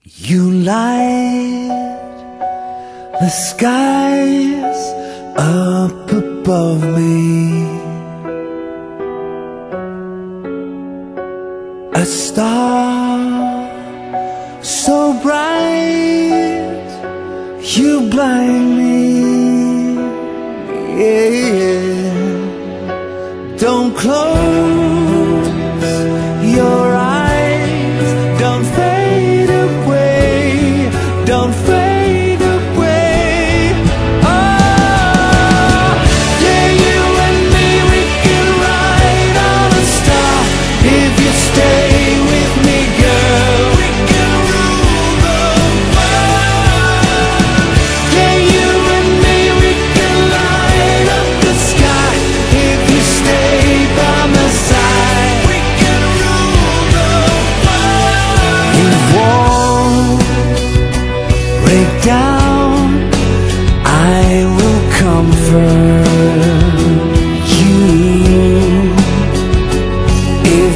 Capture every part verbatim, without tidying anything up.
You light the skies up above me, a star so bright you blind me. Yeah. Don't close your eyes, don't fade away, don't fade away. Oh, yeah, you and me, we can ride on a star. If you stay with me, girl, we can rule the world. Yeah, you and me, we can light up the sky. If you stay by my side, we can rule the world. It won't break down, I will comfort you. If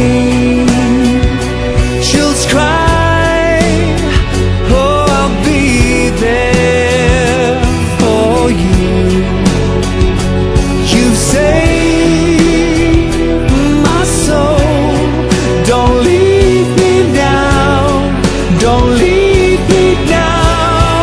angels cry, oh, I'll be there for you. You've saved my soul, don't leave me now, don't leave me now.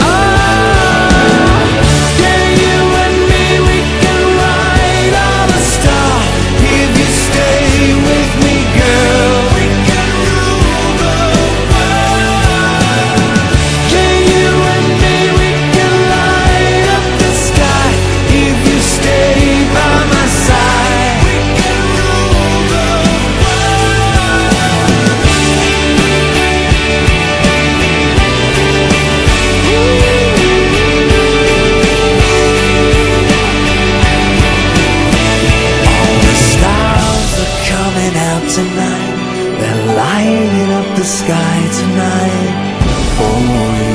Oh, yeah, you and me, we can ride on a star. If you stay with me, girl, we can rule the world. Yeah, you and me, we can light up the sky. If you stay by my side, we can rule the All the stars are coming out tonight, they're lighting up the sky tonight for you.